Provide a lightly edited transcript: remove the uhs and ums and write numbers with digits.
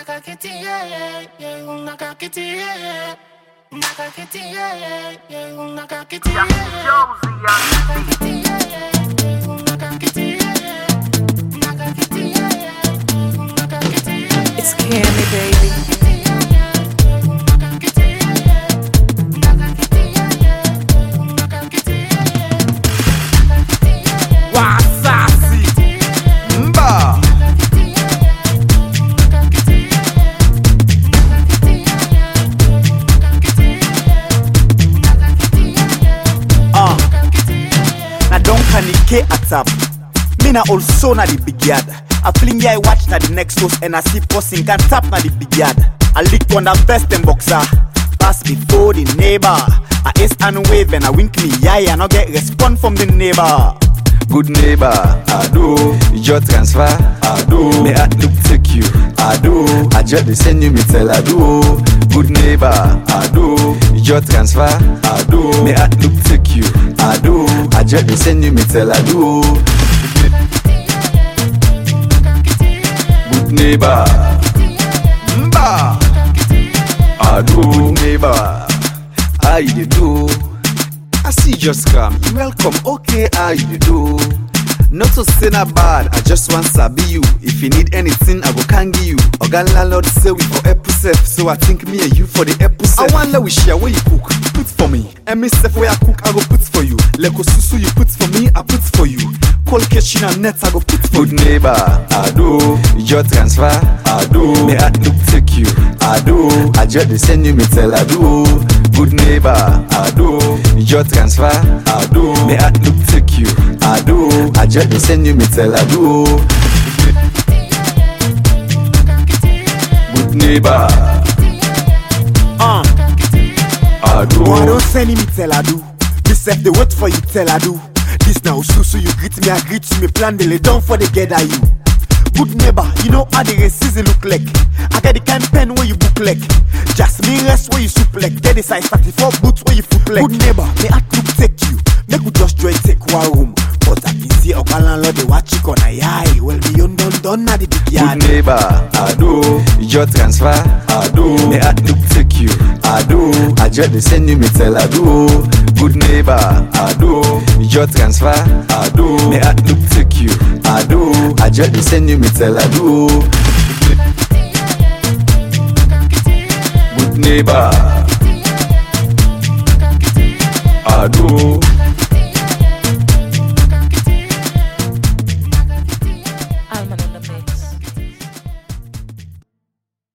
It's Cammy, baby. Wasasi Mba Na don't kanike atap. Me na also na the big yard. I fling I watch na the next host and I see posting can tap na the big yard. I lick on the best and boxer. Pass before the neighbor. I ace and wave and I wink me eye and I get response from the neighbor. Good neighbor, I do. Your transfer, I do. Me at look take you, I do. I just dey send you me tell I do. Good neighbor, I do. Your transfer, I do. Me at look take you, I do. I just dey send you me tell I do. Good neighbor, Mba I do. Good neighbor, how you dey do? I see you just come, you welcome, okay, how you do? Not to say not bad, I just want sabi you. If you need anything, I go can give you. Oga landlord say we for Epusef, so I think me and you for the Epusef. I want let we share where you cook, put for me. And me stuff where I cook, I go put for you. Leko susu you put for me, I put for you. Cold kitchen and net, I go put for you. Good neighbor, I do. Your transfer, I do. Me at look take you, I do. I just dey send you me tell I do. Good neighbor, I do. Your transfer, I do. Me at look take you, I do. I just dey send you me tell I do. Good neighbor, I do. Why don't send me tell I do? This self they wait for you tell I do. This now susu you greet me, I greet you, me plan the lay down for the get at you. Good neighbor, you know how the racism look like. I got the kind pen where you book like. Just me rest where you soup like. Get the size 34 boots where you foot like. Good neighbor, me at look take you. Make we just join take one room. But I can see Oga landlord they watch you on a eye. Well beyond done na the big yard. Good neighbor, I do. Your transfer, I do. Me at look take you, I do. I just dey send you me tell I do. Good neighbor, I do. Your transfer, I do. Me at look take you, I do. I just dey send you me tell I do. Good neighbor, I do.